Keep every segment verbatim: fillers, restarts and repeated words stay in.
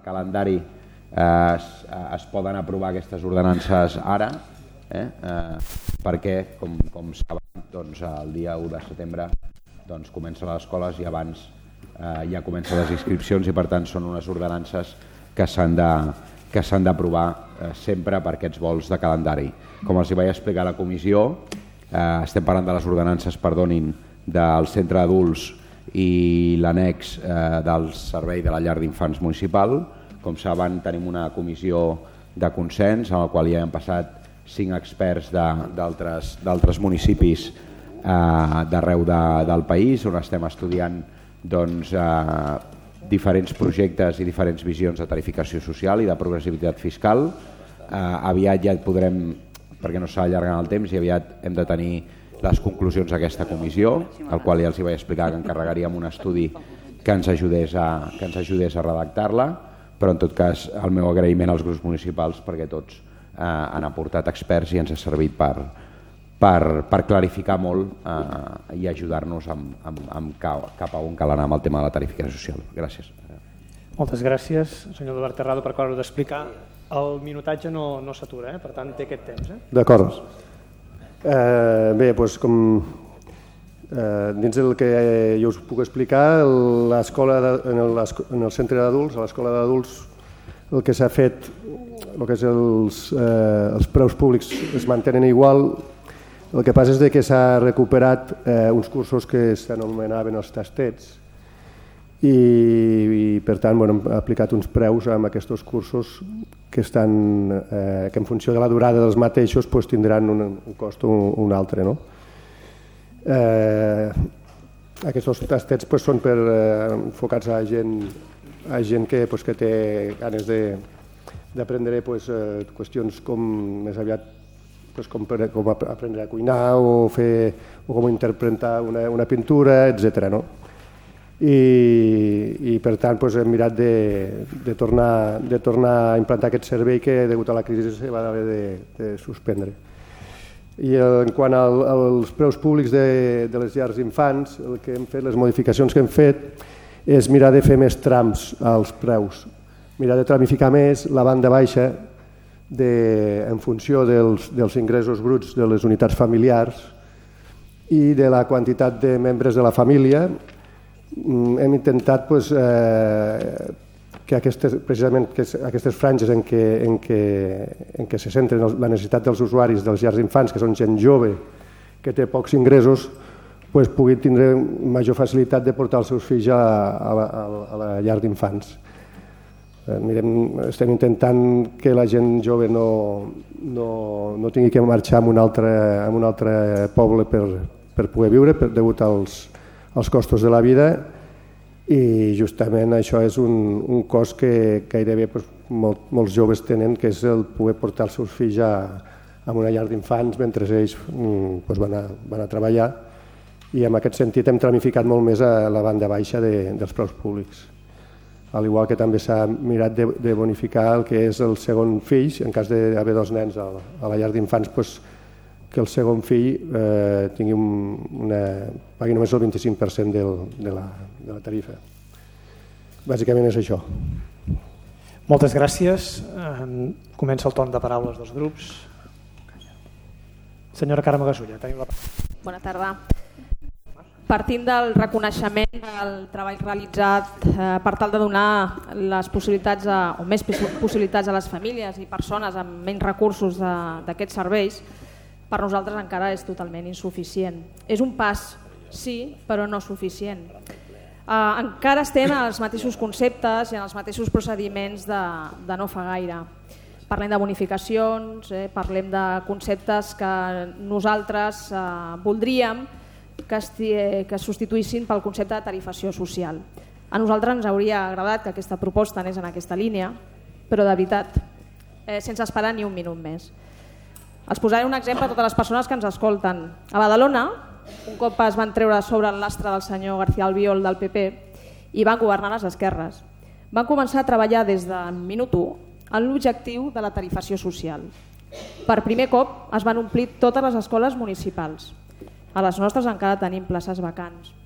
calendari es, es poden aprovar aquestes ordenances ara, eh? Eh, perquè, com, com saben, doncs, el dia u de setembre doncs, comencen les escoles i abans eh, ja comencen les inscripcions i per tant són unes ordenances que s'han de, que s'han d'aprovar eh, sempre per aquests vols de calendari. Com els hi vaig explicar a la comissió, eh, estem parlant de les ordenances, perdonin, del centre d'adults i l'annex eh, del servei de la llar d'infants municipal. Com saben, tenim una comissió de consens en la qual ja han passat cinc experts d'altres municipis eh, d'arreu de, del país, on estem estudiant doncs, eh, diferents projectes i diferents visions de tarificació social i de progressivitat fiscal. Eh, aviat ja podrem, perquè no s'allarga el temps, i aviat hem de tenir les conclusions d'aquesta comissió, al qual ja els hi vaig explicar que encarregaríem un estudi que ens ajudés a, que ens ajudés a redactar-la, però en tot cas el meu agraïment als grups municipals perquè tots eh, han aportat experts i ens ha servit per, per, per clarificar molt eh, i ajudar-nos amb, amb, amb cap a on cal anar amb el tema de la tarificació social. Gràcies. Moltes gràcies, senyor Albert Terrado, per acabar d'explicar. El minutatge no, no s'atura, eh? Per tant té aquest temps. Eh? D'acord. Eh, bé, doncs com eh, dins del que jo us puc explicar, l'escola de, en, el, en el centre d'adults, a l'escola d'adults, el que s'ha fet, el que és els, eh, els preus públics es mantenen igual. El que passa és que s'ha recuperat eh, uns cursos que s'anomenaven els tastets i, i per tant bueno, hem aplicat uns preus amb aquests cursos que, estan, eh, que en funció de la durada dels mateixos pues, tindran un, un cost o un, un altre. No? Eh, aquests tastets pues, són per, eh, enfocats a gent, a gent que, pues, que té ganes d'aprendre pues, eh, qüestions com més aviat pues, com, per, com aprendre a cuinar o, fer, o com interpretar una, una pintura, etcètera. No? I, i per tant pues, hem mirat de, de, tornar, de tornar a implantar aquest servei que degut a la crisi se va haver de, de suspendre. I en quant al, als preus públics de, de les llars d'infants, el que hem fet, les modificacions que hem fet és mirar de fer més trams als preus, mirar de tramificar més la banda baixa de, en funció dels, dels ingressos bruts de les unitats familiars i de la quantitat de membres de la família. Hem intentat pues, eh, que aquestes, precisament que aquestes franges en què, en què, en què se centren la necessitat dels usuaris dels llars d'infants, que són gent jove, que té pocs ingressos, pues, puguin tindre major facilitat de portar els seus fills a, a, la, a la llar d'infants. Eh, mirem, estem intentant que la gent jove no, no, no tingui que marxar a un altre, a un altre poble per, per poder viure, per, degut als els costos de la vida, i justament això és un, un cost que gairebé pues, molt, molts joves tenen, que és el poder portar els seus fills a, a una llar d'infants mentre ells pues, van, a, van a treballar, i en aquest sentit hem tramificat molt més a la banda baixa de, dels preus públics. Al igual que també s'ha mirat de, de bonificar el que és el segon fill, en cas d'haver dos nens a, a la llar d'infants, pues, que el segon fill eh, tingui una, pagui només el vint-i-cinc per cent del, de, la, de la tarifa. Bàsicament és això. Moltes gràcies. Comença el torn de paraules dels grups. Senyora Carme Gasulla, tenim la paraula. Bona tarda. Partint del reconeixement del treball realitzat eh, per tal de donar les possibilitats a, o més possibilitats a les famílies i persones amb menys recursos d'aquests serveis, per nosaltres encara és totalment insuficient. És un pas, sí, però no suficient. Eh, encara estem en els mateixos conceptes i en els mateixos procediments de, de no fa gaire. Parlem de bonificacions, eh, parlem de conceptes que nosaltres eh, voldríem que, esti, que es substituïssin pel concepte de tarifació social. A nosaltres ens hauria agradat que aquesta proposta anés en aquesta línia, però de veritat, eh, sense esperar ni un minut més. Els posaré un exemple a totes les persones que ens escolten. A Badalona, un cop es van treure sobre el lastre del senyor García Albiol del P P i van governar les esquerres, van començar a treballar des del minut u en l'objectiu de la tarifació social. Per primer cop es van omplir totes les escoles municipals. A les nostres encara tenim places vacants.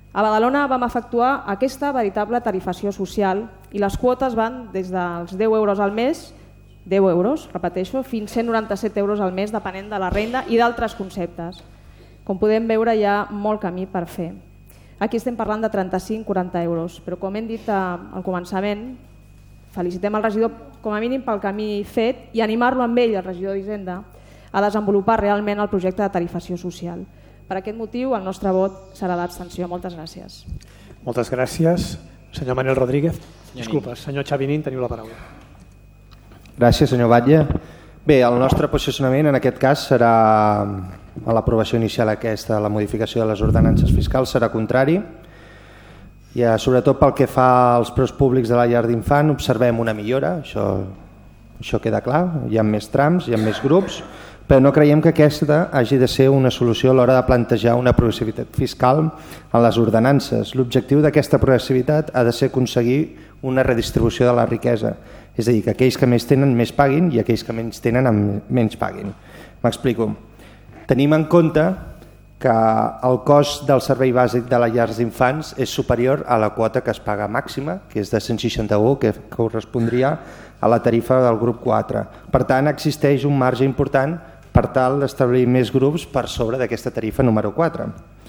A Badalona vam efectuar aquesta veritable tarifació social i les quotes van des dels deu euros al mes, deu euros, repeteixo, fins cent noranta-set euros al mes, depenent de la renda i d'altres conceptes. Com podem veure, hi ha molt camí per fer. Aquí estem parlant de trenta-cinc a quaranta euros, però com hem dit al començament, felicitem el regidor com a mínim pel camí fet i animar-lo amb ell, el regidor d'Hisenda, a desenvolupar realment el projecte de tarifació social. Per aquest motiu, el nostre vot serà d'abstenció. Moltes gràcies. Moltes gràcies. Senyor Manuel Rodríguez. Disculpes, senyor Xavi Nin, teniu la paraula. Gràcies, senyor Batlle. Bé, el nostre posicionament en aquest cas serà, a l'aprovació inicial aquesta, la modificació de les ordenances fiscals, serà contrari. I sobretot pel que fa als preus públics de la llar d'infant, observem una millora, això, això queda clar, hi ha més trams, hi ha més grups, però no creiem que aquesta hagi de ser una solució a l'hora de plantejar una progressivitat fiscal en les ordenances. L'objectiu d'aquesta progressivitat ha de ser aconseguir una redistribució de la riquesa, és a dir, que aquells que més tenen més paguin i aquells que menys tenen menys paguin. M'explico. Tenim en compte que el cost del servei bàsic de les llars d'infants és superior a la quota que es paga màxima, que és de cent seixanta-u, que correspondria a la tarifa del grup quatre. Per tant, existeix un marge important per tal d'establir més grups per sobre d'aquesta tarifa número quatre.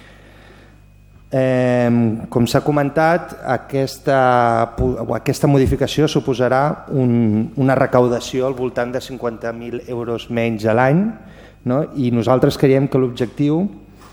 Eh, com s'ha comentat, aquesta, aquesta modificació suposarà un, una recaudació al voltant de cinquanta mil euros menys a l'any, no? I nosaltres creiem que l'objectiu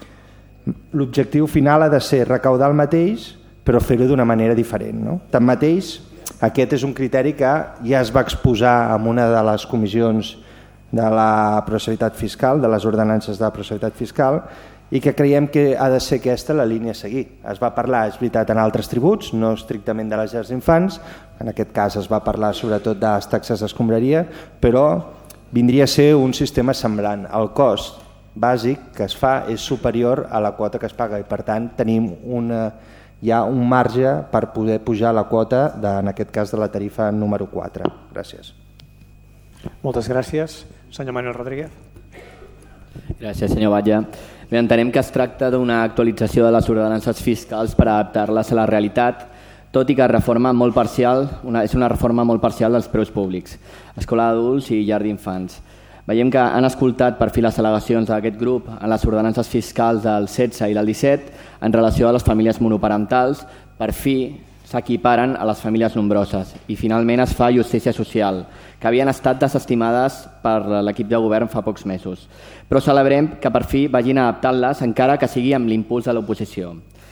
l'objectiu final ha de ser recaudar el mateix però fer-ho d'una manera diferent. No? Tanmateix, aquest és un criteri que ja es va exposar en una de les comissions de la progressivitat fiscal, de les ordenances de la progressivitat fiscal, i que creiem que ha de ser aquesta la línia a seguir. Es va parlar, és veritat, en altres tributs, no estrictament de les llars d'infants, en aquest cas es va parlar sobretot de les taxes d'escombraria, però vindria a ser un sistema semblant. El cost bàsic que es fa és superior a la quota que es paga i per tant tenim una, hi ha un marge per poder pujar la quota, de, en aquest cas de la tarifa número quatre. Gràcies. Moltes gràcies. Senyor Manuel Rodríguez. Gràcies, senyor Batlle. Bé, entenem que es tracta d'una actualització de les ordenances fiscals per adaptar-les a la realitat, tot i que reforma molt parcial, una, és una reforma molt parcial dels preus públics, escola d'adults i llar d'infants. Veiem que han escoltat per fi les al·legacions d'aquest grup en les ordenances fiscals del setze i del disset en relació a les famílies monoparentals. Per fi s'equiparen a les famílies nombroses i finalment es fa justícia social, que havien estat desestimades per l'equip de govern fa pocs mesos. Però celebrem que per fi vagin adaptant-les, encara que sigui amb l'impuls de l'oposició.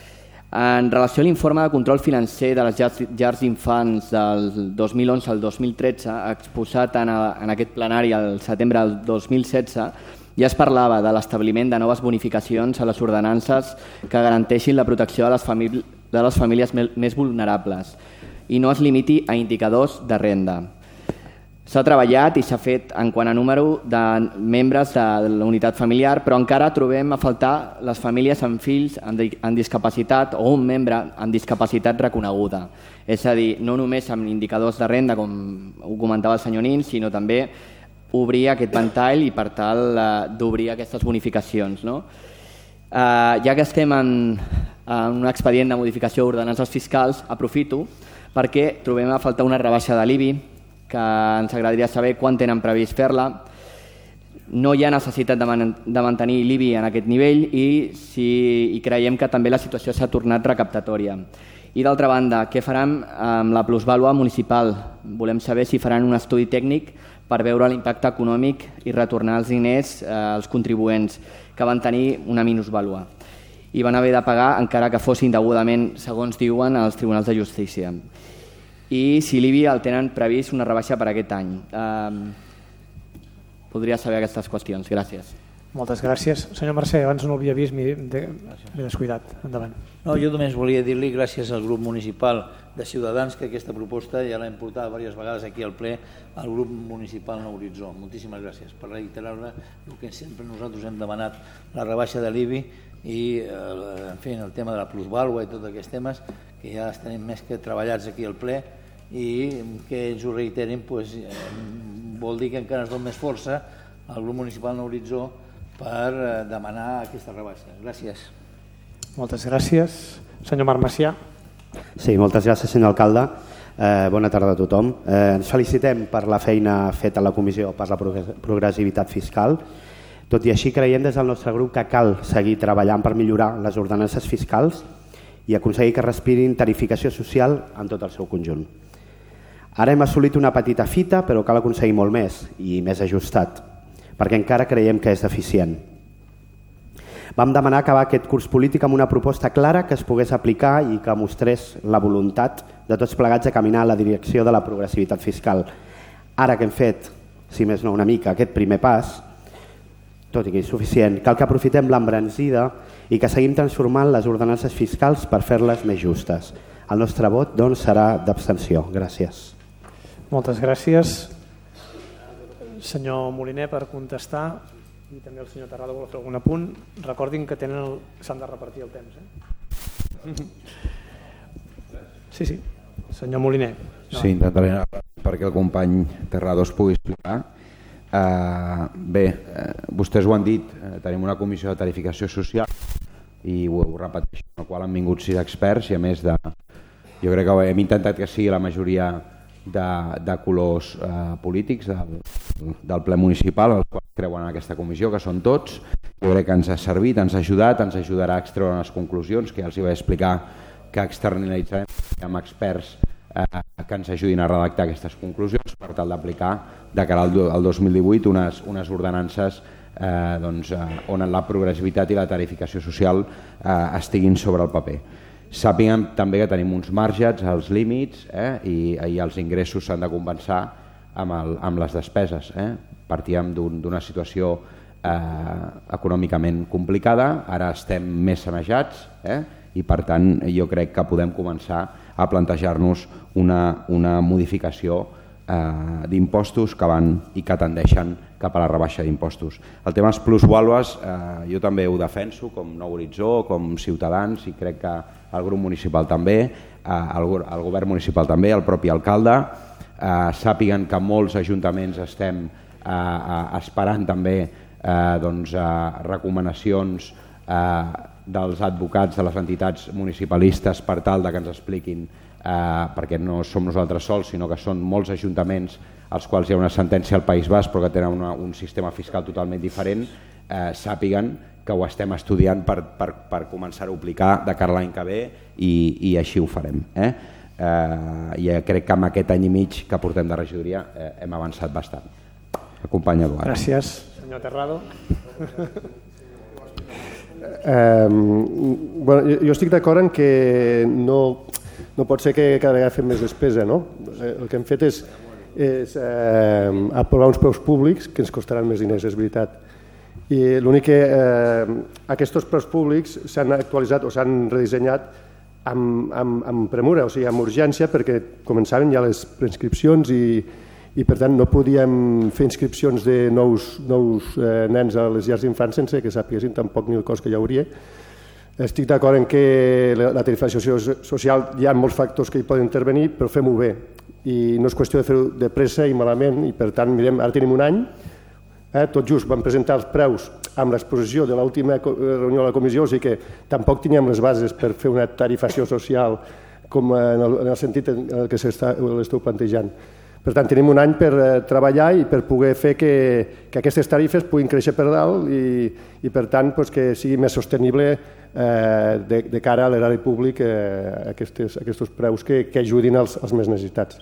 En relació a l'informe de control financer de les llars d'infants del dos mil onze al dos mil tretze, exposat en, a, en aquest plenari al setembre del dos mil setze, ja es parlava de l'establiment de noves bonificacions a les ordenances que garanteixin la protecció de les, famí de les famílies més vulnerables i no es limiti a indicadors de renda. S'ha treballat i s'ha fet en quant a número de membres de la unitat familiar, però encara trobem a faltar les famílies amb fills amb discapacitat o un membre amb discapacitat reconeguda. És a dir, no només amb indicadors de renda, com ho comentava el senyor Nin, sinó també obrir aquest ventall i per tal d'obrir aquestes bonificacions. No? Uh, ja que estem en, en un expedient de modificació d'ordenances fiscals, aprofito perquè trobem a faltar una rebaixa de l'I B I, que ens agradaria saber quan tenen previst fer-la. No hi ha necessitat de, man de mantenir l'I B I en aquest nivell i, si, i creiem que també la situació s'ha tornat recaptatòria. I d'altra banda, què faran amb la plusvàlua municipal? Volem saber si faran un estudi tècnic per veure l'impacte econòmic i retornar els diners eh, als contribuents que van tenir una minusvàlua i van haver de pagar encara que fos indegudament, segons diuen, als tribunals de justícia. I si l'I B I el tenen previst una rebaixa per aquest any. Eh, podria saber aquestes qüestions. Gràcies. Moltes gràcies. Senyor Mercè, abans no ho havia vist, m'he descuidat. Endavant. No, jo només volia dir-li gràcies al grup municipal de Ciutadans que aquesta proposta ja l'hem portat diverses vegades aquí al ple al grup municipal Nou Horitzó. Moltíssimes gràcies per reiterar-ne el que sempre nosaltres hem demanat, la rebaixa de l'I B I i en fi, el tema de la plusvàlua i tots aquests temes que ja els tenim més que treballats aquí al ple i que ells ho reiterin pues, eh, vol dir que encara ens dona més força al grup municipal Nou Horitzó per eh, demanar aquesta rebaixa. Gràcies. Moltes gràcies. Senyor Marc Macià. Sí, moltes gràcies, senyor alcalde. Eh, bona tarda a tothom. Eh, ens felicitem per la feina feta a la Comissió per la Progressivitat Fiscal. Tot i així, creiem des del nostre grup que cal seguir treballant per millorar les ordenances fiscals i aconseguir que respirin tarificació social en tot el seu conjunt. Ara hem assolit una petita fita, però cal aconseguir molt més i més ajustat, perquè encara creiem que és deficient. Vam demanar acabar aquest curs polític amb una proposta clara que es pogués aplicar i que mostrés la voluntat de tots plegats a caminar en la direcció de la progressivitat fiscal. Ara que hem fet, si més no una mica, aquest primer pas, tot i que és suficient, cal que aprofitem l'embranzida i que seguim transformant les ordenances fiscals per fer-les més justes. El nostre vot, doncs, serà d'abstenció. Gràcies. Moltes gràcies. Senyor Moliner, per contestar, i també el senyor Terrado vol fer algun apunt. Recordin que s'han de repartir el temps. Eh? Sí, sí. Senyor Moliner. No. Sí, intentaré perquè el company Terrado es pugui explicar. Uh, bé, uh, vostès ho han dit, uh, tenim una comissió de tarificació social i ho, ho repeteixo, en la qual han vingut sis experts i a més de, jo crec que hem intentat que sigui la majoria de, de colors uh, polítics del, del ple municipal, els quals creuen en aquesta comissió, que són tots. Jo crec que ens ha servit, ens ha ajudat, ens ajudarà a extreure les conclusions, que ja els hi vaig explicar que externalitzarem amb experts que ens ajudin a redactar aquestes conclusions per tal d'aplicar de cara al dos mil divuit unes, unes ordenances eh, doncs, eh, on la progressivitat i la tarificació social eh, estiguin sobre el paper. Sàpiguen també que tenim uns marges, els límits, eh, i, i els ingressos s'han de compensar amb, el, amb les despeses. Eh? Partíem d'una un, situació eh, econòmicament complicada, ara estem més sanejats, eh? I per tant jo crec que podem començar a plantejar-nos una, una modificació eh, d'impostos que van i que tendeixen cap a la rebaixa d'impostos. El tema dels plusvàlues eh, jo també ho defenso com Nou Horitzó, com Ciutadans, i crec que el grup municipal també, eh, el, el govern municipal també, el propi alcalde. Eh, sàpiguen que molts ajuntaments estem eh, esperant també eh, doncs, eh, recomanacions eh, dels advocats de les entitats municipalistes per tal de que ens expliquin, eh, perquè no som nosaltres sols, sinó que són molts ajuntaments als quals hi ha una sentència al País Basc però que tenen una, un sistema fiscal totalment diferent, eh, sàpiguen que ho estem estudiant per, per, per començar a aplicar de cara a l'any que ve i, i així ho farem. Eh? Eh, I crec que amb aquest any i mig que portem de regidoria eh, hem avançat bastant. Acompanya Eduard. Gràcies, senyor Terrado. Eh, bueno, jo estic d'acord en que no, no pot ser que cada vegada fem més despesa, no? El que hem fet és, és eh, aprovar uns preus públics que ens costaran més diners, és veritat. I l'únic que eh, aquests preus públics s'han actualitzat o s'han redissenyat amb, amb, amb premura, o sigui, amb urgència, perquè començaven ja les preinscripcions i i per tant no podíem fer inscripcions de nous, nous eh, nens a les llars d'infants sense que sapiguessin tampoc ni el cost que hi hauria. Estic d'acord en que la, la tarifació social hi ha molts factors que hi poden intervenir, però fem-ho bé. I no és qüestió de fer-ho de pressa i malament, i per tant, mirem, ara tenim un any, eh, tot just vam presentar els preus amb l'exposició de l'última reunió de la comissió, o sigui que tampoc teníem les bases per fer una tarifació social com en el, en el sentit en el que l'esteu plantejant. Per tant, tenim un any per eh, treballar i per poder fer que, que aquestes tarifes puguin créixer per dalt i, i per tant, pues, que sigui més sostenible eh, de, de cara a l'erari públic eh, aquests, aquests preus que, que ajudin als, als més necessitats.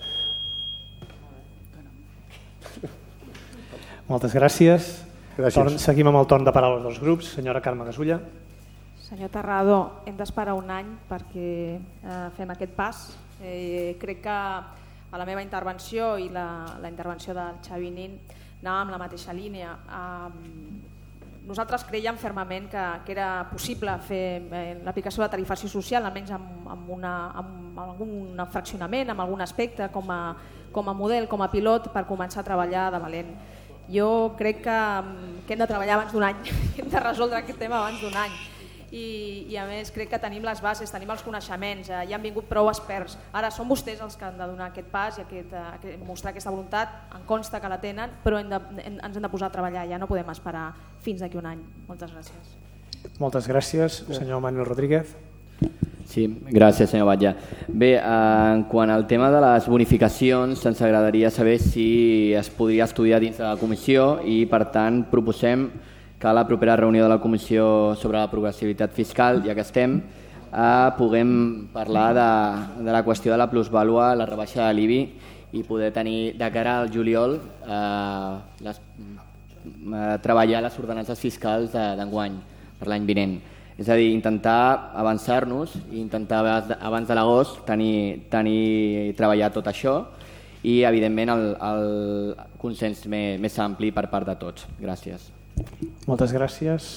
Moltes gràcies. Gràcies. Torn, seguim amb el torn de paraules dels grups. Senyora Carme Gasulla. Senyor Terrado, hem d'esperar un any perquè eh, fem aquest pas. Eh, crec que a la meva intervenció i la, la intervenció del Xavi Nin anàvem en la mateixa línia. Um, nosaltres creiem fermament que, que era possible fer eh, l'aplicació de la tarifació social, almenys amb, amb, una, amb algun fraccionament, amb algun aspecte, com a, com a model, com a pilot, per començar a treballar de valent. Jo crec que, que hem de treballar abans d'un any, hem de resoldre aquest tema abans d'un any. I, i a més crec que tenim les bases, tenim els coneixements, eh, ja han vingut prou experts. Ara són vostès els que han de donar aquest pas i aquest, eh, aquest, mostrar aquesta voluntat, em consta que la tenen, però hem de, hem, ens hem de posar a treballar, ja no podem esperar fins d'aquí un any. Moltes gràcies. Moltes gràcies, senyor Manuel Rodríguez. Sí, gràcies, senyor Batlle. Bé, en quant al tema de les bonificacions, ens agradaria saber si es podria estudiar dins de la comissió i, per tant, proposem que a la propera reunió de la comissió sobre la progressivitat fiscal, ja que estem, eh, puguem parlar de, de la qüestió de la plusvàlua, la rebaixa de l'I B I i poder tenir de cara al juliol eh, les, eh, treballar les ordenances fiscals d'enguany per l'any vinent. És a dir, intentar avançar-nos i intentar abans de l'agost tenir, tenir treballat tot això i, evidentment, el, el consens més, més ampli per part de tots. Gràcies. Moltes gràcies.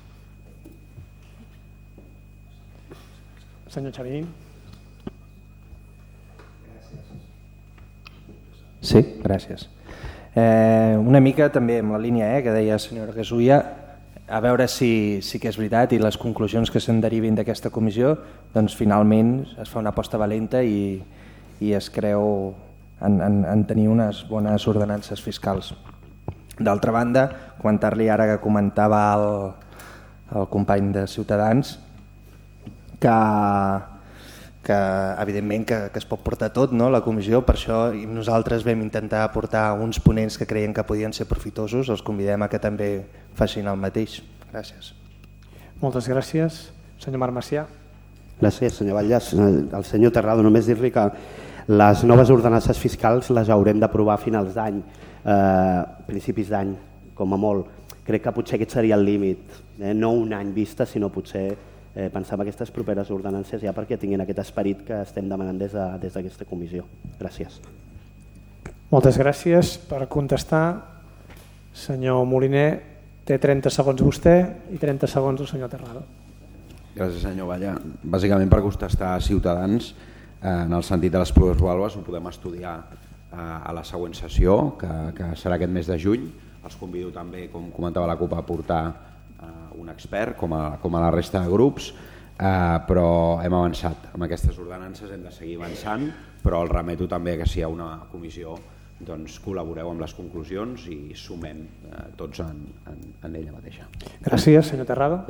Senyor Xavinín. Sí, gràcies. Eh, una mica també amb la línia eh, que deia la senyora Gasulla, a veure si, si que és veritat i les conclusions que se'n derivin d'aquesta comissió, doncs finalment es fa una aposta valenta i, i es creu en, en, en tenir unes bones ordenances fiscals. D'altra banda, comentar-li ara que comentava el, el company de Ciutadans que, que evidentment que, que es pot portar tot, no, la comissió, per això nosaltres vam intentar portar uns ponents que creien que podien ser profitosos, els convidem a que també facin el mateix. Gràcies. Moltes gràcies. Senyor Marc Macià. Gràcies, senyor Batlles. El senyor Terrado, només dir-li que les noves ordenances fiscals les haurem d'aprovar a finals d'any, eh, principis d'any, com a molt. Crec que potser aquest seria el límit, eh? No un any vista, sinó potser eh, pensar en aquestes properes ordenances ja perquè tinguin aquest esperit que estem demanant des de, des d'aquesta comissió. Gràcies. Moltes gràcies. Per contestar, senyor Moliner, té trenta segons vostè i trenta segons el senyor Terrado. Gràcies, senyor Batlle. Bàsicament per contestar a Ciutadans, eh, en el sentit de les plusvàlues, ho podem estudiar eh, a la següent sessió, que, que serà aquest mes de juny. Els convido també, com comentava la CUP, a portar eh, un expert, com a, com a la resta de grups, eh, però hem avançat. Amb aquestes ordenances hem de seguir avançant, però el remeto també que si hi ha una comissió doncs col·laboreu amb les conclusions i sumem eh, tots en, en, en ella mateixa. Gràcies, senyor Terrado.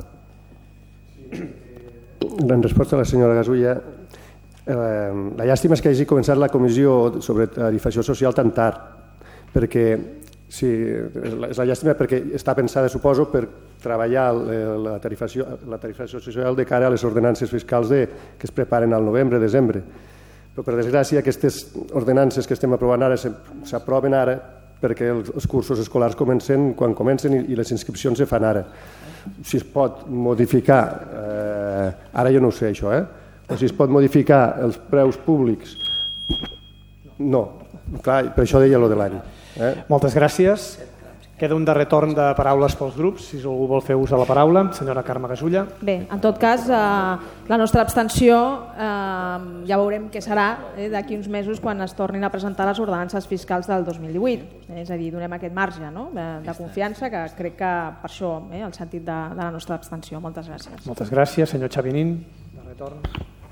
En resposta a la senyora Gasulla, eh, la llàstima és que hagi començat la comissió sobre tarifació social tan tard, perquè sí, és la llàstima perquè està pensada, suposo, per treballar la tarifació, la tarifació social de cara a les ordenances fiscals de, que es preparen al novembre, desembre. Però, per desgràcia, aquestes ordenances que estem aprovant ara s'aproven ara perquè els, els cursos escolars comencen quan comencen i, i les inscripcions se fan ara. Si es pot modificar, eh, ara jo no ho sé això, eh? o si es pot modificar els preus públics, no, clar, per això deia lo de l'any. Eh? Moltes gràcies. Queda un darrer torn de paraules pels grups, si algú vol fer ús de la paraula. Senyora Carme Gasulla. Bé, en tot cas, eh, la nostra abstenció eh, ja veurem què serà eh, d'aquí uns mesos quan es tornin a presentar les ordenances fiscals del dos mil divuit. Eh, és a dir, donem aquest marge no? de, de confiança, que crec que per això eh, el sentit de, de la nostra abstenció. Moltes gràcies. Moltes gràcies. Senyor Xavinín, darrer torn.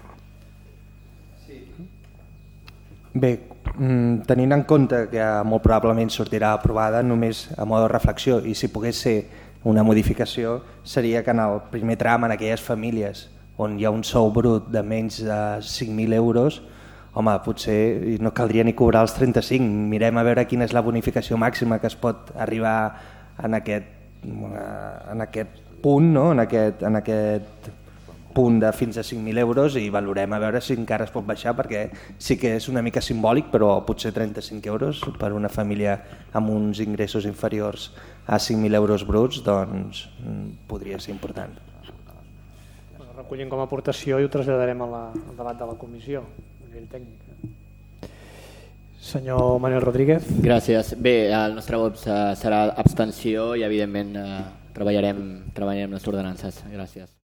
Bé, tenint en compte que molt probablement sortirà aprovada només a mode de reflexió i si pogués ser una modificació seria que en el primer tram en aquelles famílies on hi ha un sou brut de menys de cinc mil euros, home, potser no caldria ni cobrar els trenta-cinc, mirem a veure quina és la bonificació màxima que es pot arribar en aquest, en aquest punt, no? en, aquest, en aquest punt de fins a cinc mil euros i valorem a veure si encara es pot baixar perquè sí que és una mica simbòlic, però potser trenta-cinc euros per una família amb uns ingressos inferiors a cinc mil euros bruts doncs podria ser important. Bueno, recollim com a aportació i ho traslladarem a la, al debat de la comissió a nivell tècnic. Senyor Manuel Rodríguez. Gràcies. Bé, el nostre vot serà abstenció i evidentment eh, treballarem, treballarem les ordenances. Gràcies.